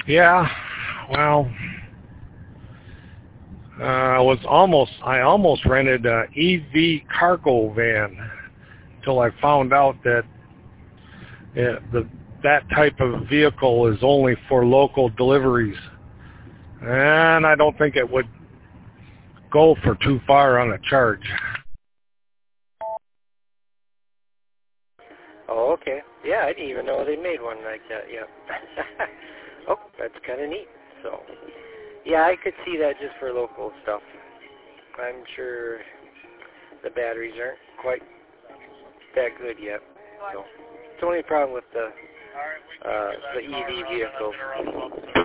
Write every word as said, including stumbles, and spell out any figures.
Yeah, well, uh, I was almost, I almost rented a E V cargo van until I found out that uh, the that type of vehicle is only for local deliveries, and I don't think it would go for too far on a charge. Oh, okay. Yeah, I didn't even know they made one like that. Yeah. Oh, that's kind of neat. So, yeah, I could see that just for local stuff. I'm sure the batteries aren't quite that good yet. So, it's the only problem with the uh, the E V vehicles.